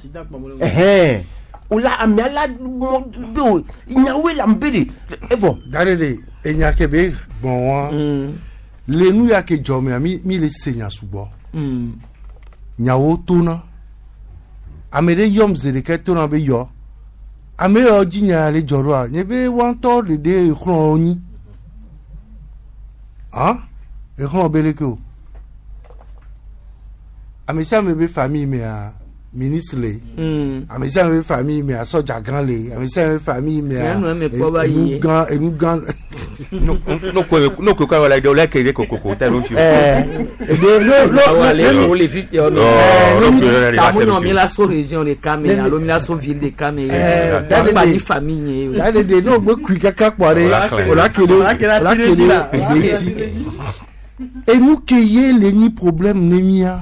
ola amela do inyawe lambiri evo darede enyakebe bon le nu ya ke jome mi le senya subo nyawo tona amere yom zere ke tona be yo ame ojinya le joro a nyebe wan to le de khron oni e khron bele ko ame sa me be famille me a ministre le amisa me famille me soja grand le amisa me famille me enu gan no ko ka wala do like de kokoko ta no ti no le fifty on no mi la so région de Camé alo mi la so ville de Camé ba ni famille la de no gbe ku kaka pore ola kele et nous qu'il les ni problème ne mia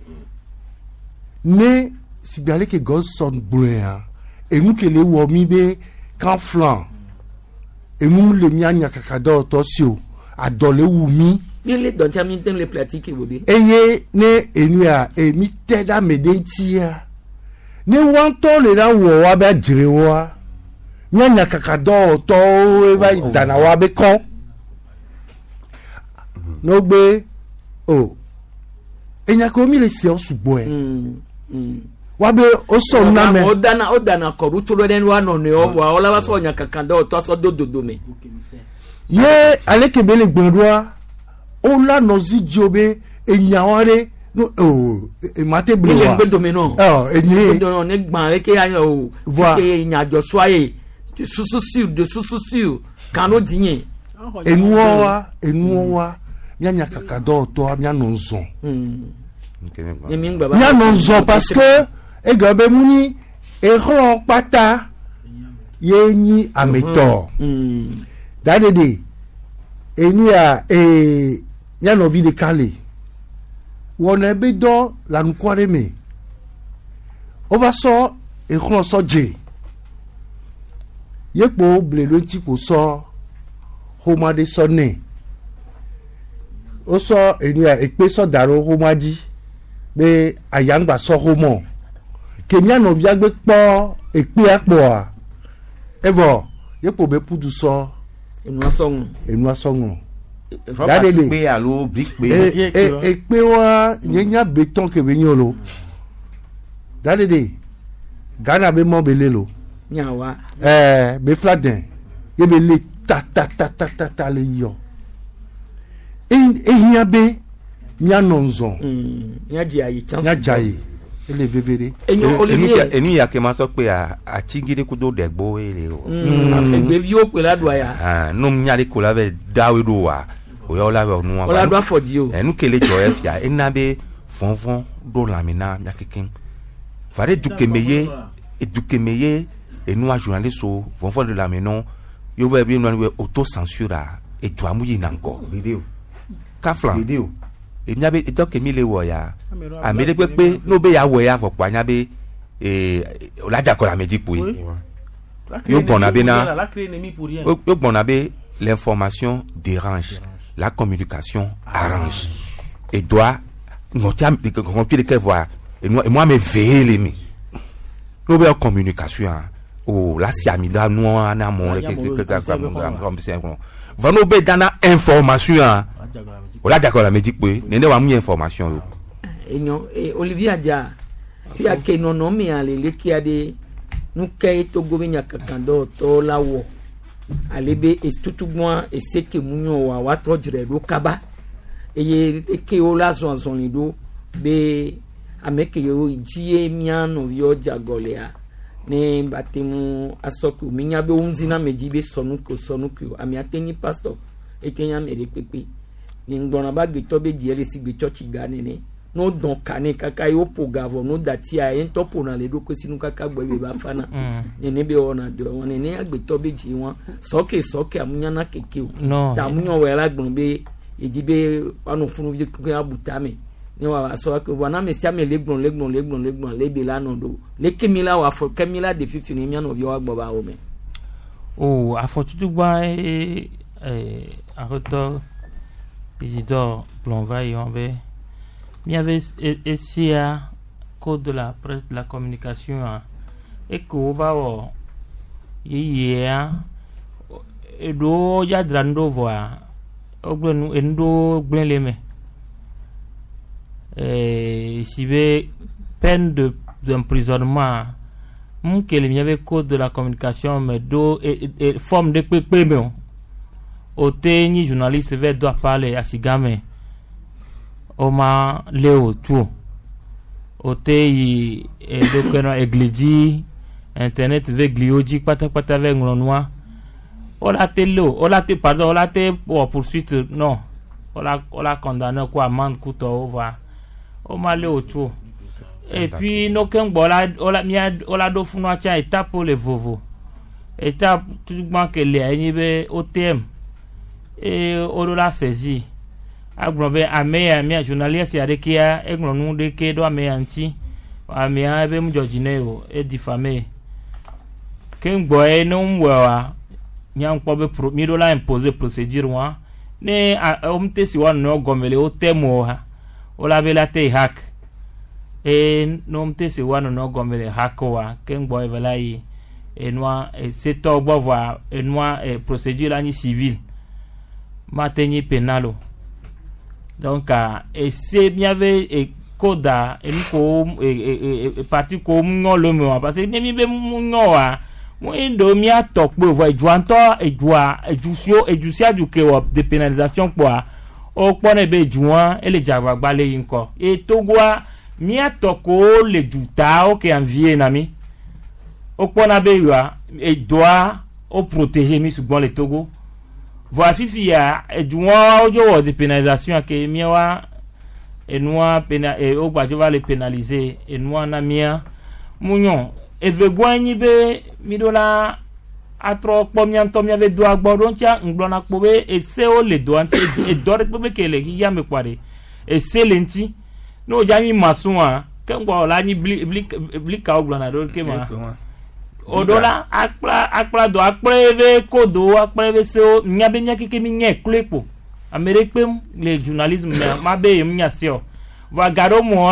mais si bien que God son brun et nous que les womi be quand flan et nous le mianya kakado tosio adole wumi bien les don tiami ten les pratiques bobi eye ne enua e mi teda medentia ni wọn tó le na wọ wa bẹ jire wa nyanya kaka dọ ọtọ eba dana wa bẹ kọ n'ogbe o enyako mi le se ọsùgbọ ẹ wa bẹ o sọ nna mẹ. o dana kọru toro ẹni wa nọ ní ọwọ àwọn ọlọ́wọ́ sọ nyanya kaka dọ ọtọ sọ dododo mi. ye ale kebe le gbẹdua o la nọzi diobe enyaware no mate blo wa ile gbe domi no enye do ne gban re ke ayo o ke nyajo so aye de susu kanu dinye enu wa nyanya kaka do to nya no nzo nya no nzo parce que e gabe muni e ron pata ye nyi ameto dadede enu ya nya no vide kale wọ́n ẹbí dọ́ lànàkúrẹ́ mi ó bá sọ èkúrọ̀ sọ jè yẹ́pọ̀ bìlẹ̀ ló ti kò sọ homade sọ ní ó sọ ènìyàn èpè sọ̀dàrọ̀ homadi pé àyàngbà sọ homọ̀ kènyàn òbí agbé pọ̀ èpè àpọ̀ à ẹ̀fọ̀ yẹ́pọ̀ bẹ́ẹ̀ pudu sọ ẹnu asọ̀ngùn dadede pe alo brick pe pe wa nyenya beton ke be nyolo dadede Ghana be mo be lelo nyawa be fladen ye be le ta le yo ehia be nya nonzon nya di ayi chance nya jaye ele vevere enu ya ke ma so pe a chingire kudo degbo ele o afegbe vi o pe ladwa ya no nyale ko la be dawe do wa o yo la be onu wa ola do afodi o enu kele jo e fia ena be fonfon do lamina nya keken fare dukemeye enu a journaliste so fonfon de lamino yo be bi no auto censure e jo amuyi nanko video kaflan video emi abe to kemi le wo ya amele pepe no be ya wo ya fo pa nya be olaja ko la meji po yo bon abe l'information dérange la communication arrange et doit notiam de que voir et moi me veiller les mi no be communication o la siamida no na mon que va no be dana information olaja ko la meji po ne wa mu information yo enyo Olivier Adia fi ake no mi ale le kiade nu kai to gobinya kakando to lawo alebe estutugwa eseke munyo wa watojre do kaba eye eke o la zonzon lido be ameke yo jie miano yo jagolea ne batemu asoku minya be unzina mejibe sonuko ami ateni pastor ekenya mere pepe ni ngbona ba gbeto be diele si gbe church ganene no don kane kaka yo pogavo no datia en topo na le do ko sinu kaka gbe ba fana ne be ona do won ne agbeto be ji won soke amunya na keke o ta amunya we la gbon be ejibe anu funu vi ko abutame ni wa so ko wana me sia me legbon le be la no do le kemila wa fo kemila de fifini mi no bi wa gbo ba o me o afotutu gba akoto président Plonvay Yombe il avait essayé code de la presse de la communication et que va hier et do ya drando voir ogbenu endo gbenleme si be peine d'emprisonnement m'kel il y avait code de la communication mais do et forme de pepe mais ote ni journaliste ve doit parler à sigame oma leo tu ote yi donc no egliji internet ve glioji pata ve ngronwa ola te pardon ola te pour poursuite non ola condamné quoi amende kuto va oma leo tu et puis no ken bola ola do funwa cha étape pour les vovo étape tout manque les ni be OTM et olola saisi agbrobe ame journaliste ya dekia eglonu de ke do ame anti ame abe mjojineo e diffamé ken boy no mwa nyam po be mi do la imposer procédure wa ne omte si wa no gomele o temo ha ola be la te hack et non te se wan no gombe le hakoa ken boy velai et noa c'est to voir et noa procédure ani civile mateni penalo donc et c'est bien et koda et ko parti ko mo le mo parce que ni be mo wa mo ndo mi atok po vo juanto jusia du ke de pénalisation quoi o pone be juan et le jagba le yinko et togwa mi atoko le juta o ke envier nami o pona be wa et doit o protéger mi sur le Togo voilà fifia et juan o jo de pénalisation ke mi wa et noa et o gba jo va le pénaliser et noa na mia munyon et veut gagner be midola atro pomia ntomia ve do agbodon tia nglona kpobe e se o le do anti e dore kpobe kele ki ya me kware e se lenti no jani masua ke ngwa la ni blika oglona do ke ma o dola akpla do akpreve kodo akpreve se o nya be nya keke mi nya klepo amerikpem le journalisme ma be yem nya se o va garo mo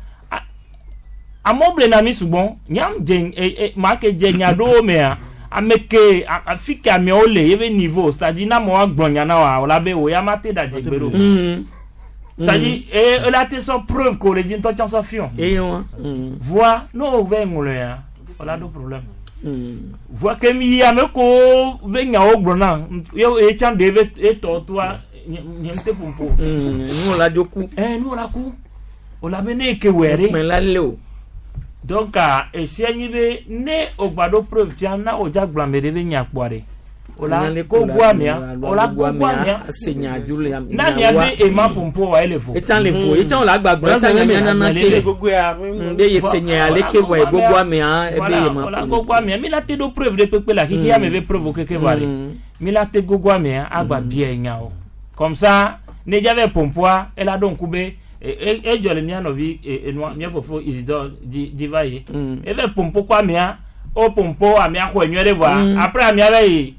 amoble na mi sugbon nyam je ma ke je nya do me ameke afika mi ole yeve niveau c'est-à-dire na mo agbonya na wa la be o ya mate da je gbero c'est-à-dire et la te son preuve ko le din to chan so fion et voix no ve ngole ya voilà do problème voix que mi ya me ko ve nya ogbona yo e chan de e to toi nyemte pompo nous la joku nous la ku o la bene ke were mais la leo donc et si anyibe ne ogbado preuve tiana o jagba me de nya kpoare o la ko guamia o la ko guamia senya julia na ni abe e ma pompo wa elefo e tan lefo e tan la gbagba tan nya na ke gogo ya be ye senya ale ke wa go guamia e be ye ma o la ko guamia mi la te do preuve de pepe la ki ya me ve provoquer ke vale mi la te go guamia agba bien nya o comme ça ne jave pompoa e la don kube et je le mien novi et moi mien fofo Isidore di vailler et ve pompo kwa mia o pompo a mia ko enwere voir après mia ve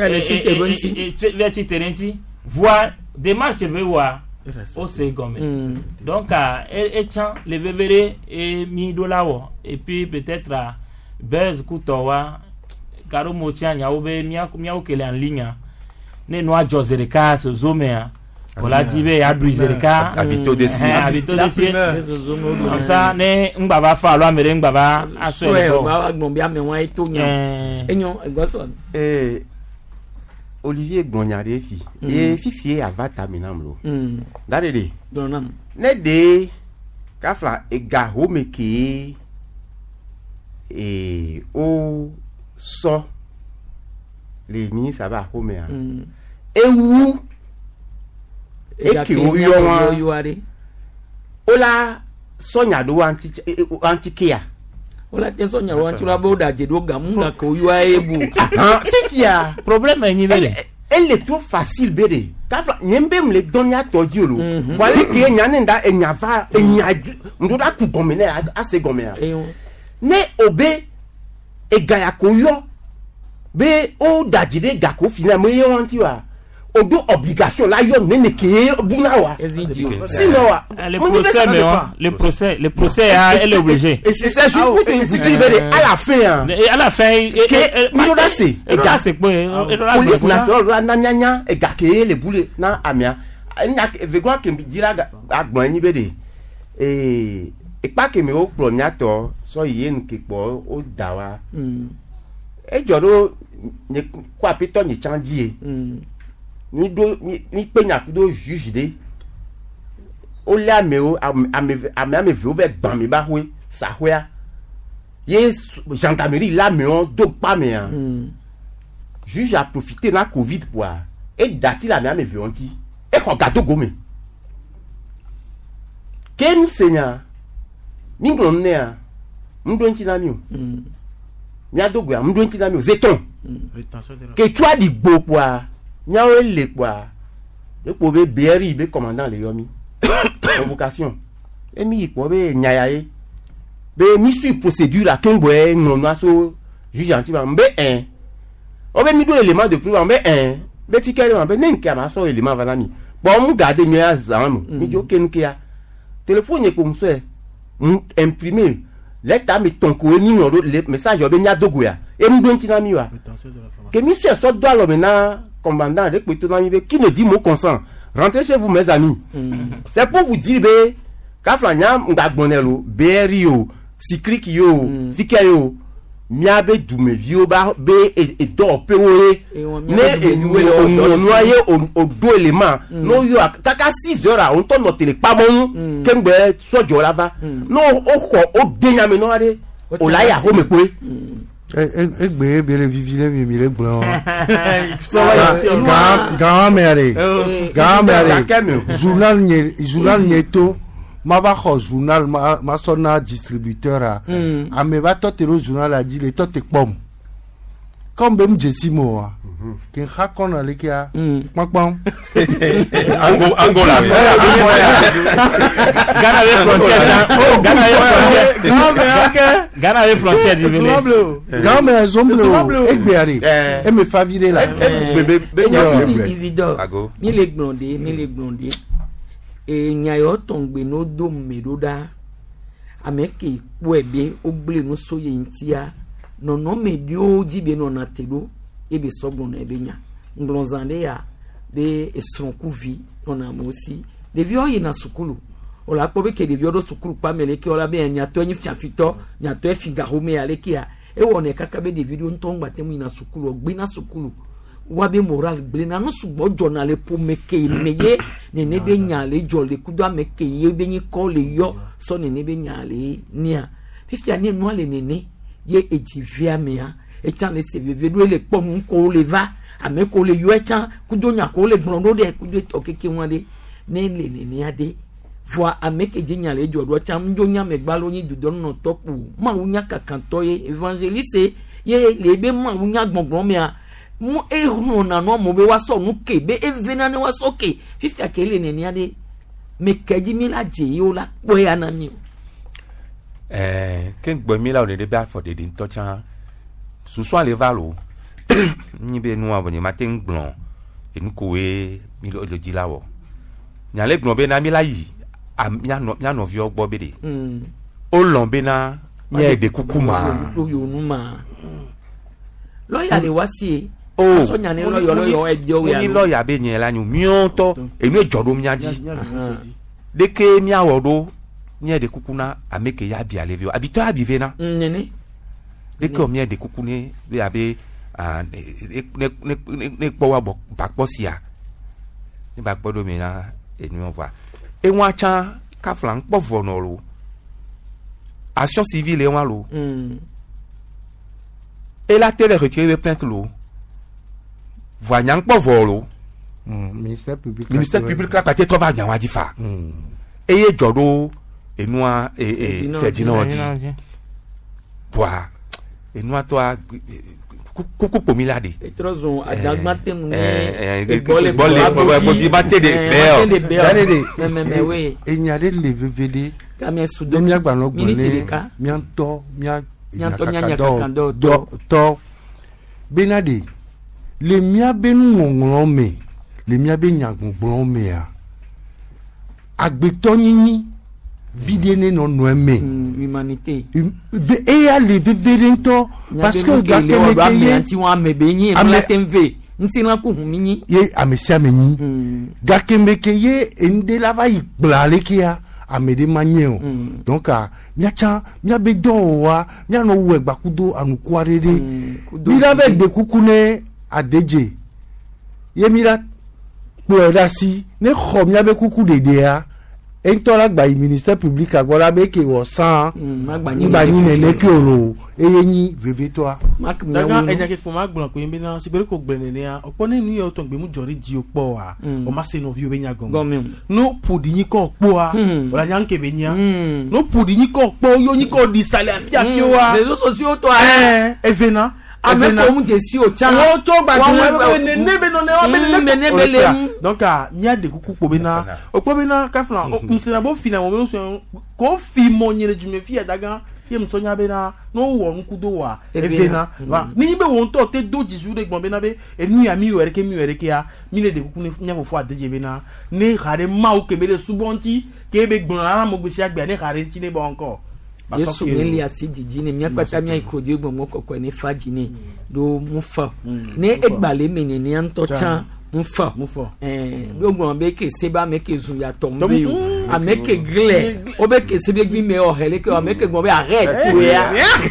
le terenti voir démarche ve voir au segome donc et chan le vevere et mi dolawo et puis peut-être buzz kutowa karo motia nya obe mia o kele en ligne ne noa jozereka so zomea voilà dibe adruizereka habito desi comme ça ne ngbaba fa lo amere ngbaba aso e ko agbon bia me won to nya enyo goson Olivier Gbonyare fi e fifi avata minamlo darede donam ne de kafla e ga homeke e o so le mi saba homea ewu eki oyo wa ola sonya do antikia ola te sonya ro antula boda je do gamunga ko yo ebu fifia problème ni bele elle est trop facile bede kafla nyembe mle donya tojiolo wale ke nyane nda enyava enyaju ndoda ku gomene ase gomea ne obe egaya ko yo be o dajide gako fina mo ye wantiwa odo obligation la yo nene ke buna wa sinon wa le procès elle est obligée et c'est juste pour que vous dire à la fin que minoda c'est police nationale na nyanya e gake le boule na amia nya vegwa ke dira agbon yin bede e pa ke me o ploniator so yen ke po o dawa e joro ni kwa pito ni chanjie ni do ni penya do juge de o la me o ame ve over gban mi ba hwe sa hwea ye gendarmerie la me on do pa me juge a profité na covid pour et dati la me ame ve onti e ko gado gome ken senya ni ngronne a ndo nti na mi o nya dogo a ndo nti na mi o zeton que tu as dit beau quoi nyawe le quoi le ko be beri be commandant le yomi convocation e mi ko be nyayae be mi suis procédure à kengbo e non aso juge anti ba mbe o be mi do élément de preuve mbe be fikere mbe nenke ama so élément vanami bon mu garder mi azam mi jo kenke ya téléphone ko mso imprimer l'état me ton ko ni no le message obe nya dogo ya e mi don tina mi wa que mi so doit le maintenant commandant de plutôt na mi qui ne dit mot consent rentrez chez vous mes amis c'est pour vous dire be ka flanya ngagbonelo berio sikrik yo fikayo miabe dume vio ba be e do pewe ne enuwe o noye o do élément no yo kaka 6 heures on ton no tele pa mon kembe sojo lava no o denya me no ade o la ya ho me pe egbe bere vivile mi le gbon grand-mère journal nyeto ma va au journal ma sonna distributeur a me va toter le journal a dit les tote pom comme bem jesimo ken hakon ale kia pam Angola Ghana avec frontière grand-mère zomble egbeare e me fa virer là Isidore ni les blondés e nyayo tongbe no do medoda ameke kwebe ogle no soye ntia no medio jibe no natedo ebe sobro na ebenya nglonzande ya de esronkuvi ona mosi de vioye na sukulu ola pobe ke de viodo sukulu pa meleke ola be nyato nyi fiafito nyato e figaro me alekia e wona kakabe de video ntongba temu na sukulu ogbe na sukulu wabe moral blena no subo journal pour meke meye ne ne be nyale jole kudo meke ye be ni ko le yo so ne ne be nyale nia 50 ani no le nene ye ejivia mea e chan le se vive do le pom ko le va ame ko le yo e chan kudo nya ko le blondo de kudo okeke wande ne le nene ade voa ameke je nyale jodo chan njo nya me gbalo ni dudo no topu ma unya kakanto ye evangeliste ye le be ma unya gbongbon mea mu ehunu na no mo be waso nu ke be evena ne waso ke 50 akele ne ni ade me kaji mi la je yo la po ya na mi ken gbo mi la o de be for de ntocha susu le valo ni be nu avoni matin blon en kowe mi lo de dilawo nya le blon be na mi la yi nya no vi ogbo be de o lon be na nya de kukuma lo yo nu ma lawyer le wasi oh so nya ne lawyer e bi o we ni lawyer be yen la nyu mionto enu ejodo miaji de ke mi awodo ni de kukuna ameke ya bi alevio abito abive na nene de ke o mi de kukune be abe ne powa bakpo sia ni bakpo do mi na enu va e won acha ka flan po vono lo action civile e won lo et la télé retiré les plaintes l'eau voyant pas volo ministère public la partie trop va bien va difa et jodo et noa et Ferdinand bois et noa toi coucou pour milade et trozon adagmatem ne bolé pour battre des mais oui et il y a des VVD kamia sudo mi agba no gbole mi anto mi nyakakado to benade le mia benu ngongome le mia be nyagbongbon a agbeto yinyin videne no noeme humanité e ya le veverento parce que ga kemeke anti wa mebe yin amlatemve nti na ku huminyi ye amesia menyi ga kemeke ye ende lava igbale kia amede manyeo donc mia be don wa mia no we gbakudo anuku arede mira be de kukune adeje ye mira po edasi ne kho mia be kuku dede entola gba ministère public agora be ke wo san magba ni ne ke oro eyenyi vevetwa daga enya ke poma gbon ko yimbe na sibere ko gbene ne a opo ni nu ye oton gbe mu jori ji opo a o ma se no vi obenya gon no pudi yin ko opo a ola nyan ke benya no pudi yin ko opo yo yin ko di sale afia fi o a les sociaux to a evena avec comme je suis au chan o to gba ne nebe no ne o be ne nebe donc a nya de kuku po bena o po bena ka flan o msina bo fina mo so ko fi mo nyere jume fi daga ye msonya be na no wo nkudo wa evena wa ni be won to te do jisu de gbon be na be enu ya mi were ke ya mi le de kuku ni nya fo adeje be na ni khare ma o ke be le subonti ke be gbon ara mo gbesi agbe ni khare nti ne bo nko yesu meli asi jiji ne mi akpata mi ikoje gbon mo kokko ni faji ne do mufa ne egbale meni ni anto chan mufa gbogbo be ke seba me ke zun ya tombe yo a me ke gle o be ke sebe gbi me o hele ke o me ke gbon be arrête to ya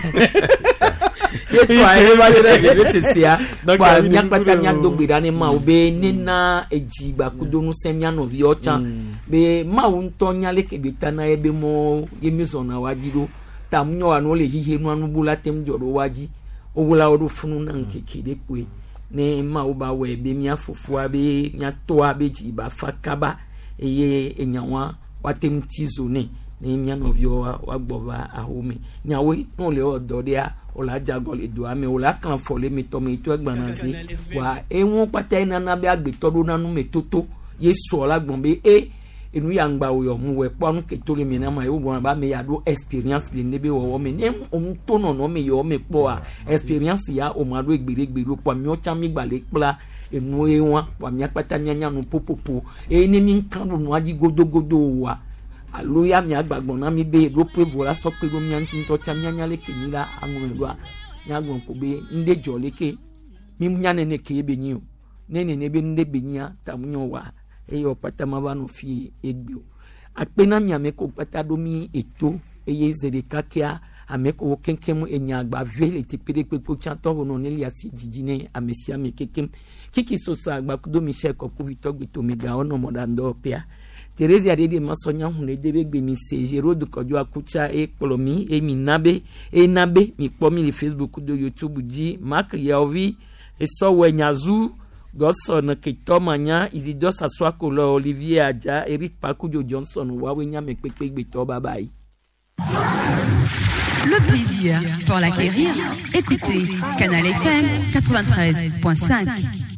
ye to aye ba de be sesia ba mi akpata mi ando gbira ni ma o be ni na ejigba kudonu semia no vi o chan be ma unto nyale ke bitana ebe mo ye mi zona wajiro tamnyo anu le hihe nu anu bula tem joro waji o wula o do funu na nkeke de kwe ne ma o ba we be mi afofua be nya to abeji ba fakaba eye enyanwa watem tizo ne nya no vi o wa gbova ahome nyawe no le odo dia o la jago le do ame o la kan fo le mi to mi to egbanazi wa enwo pata ina na be agbeto do nanu metoto yesu ola gbon be enu ya ngba oyo mu we ponu ke to le mi na ma e wo ba me ya do experience bi nebe wo me ne on to no me yo me po a experience ya o ma do egbere po mi o cha mi gba le pla enu e won wa mi apata nyanya no popopo ni mi nkan do no aji godogodo wa aloya mi agbagbon na mi be do pe vola so pe do mi anti to cha nyanya le ke ni la anwo do a nya gbon ko be nde jo le ke mi nyane ne ke be nyi o ne be nde be nya tamunyo wa eyo pata mabano fi egbo apena mi ameko pata do mi eto eye zede kakia ameko kenkemu enya agba vele te pere pe po chanto no ne liasi jijine amesia me kekem kiki sosa agba kudo mi sheko ku vitogbe to mi ga ono modando pia Teresa de masonya hune debe gbe mi sejero do kojo akucha e polomi e mi nabe mi pomi le Facebook do YouTube ji Mark Yaovi e so wenyazu Godson Kitomanya Isidore Saswakolo Olivier Adja Eric Pakujo Johnson Wawenya Mekpekpe Gbeto bye bye. Le plaisir pour l'acquérir. Écoutez Canal FM 93.5.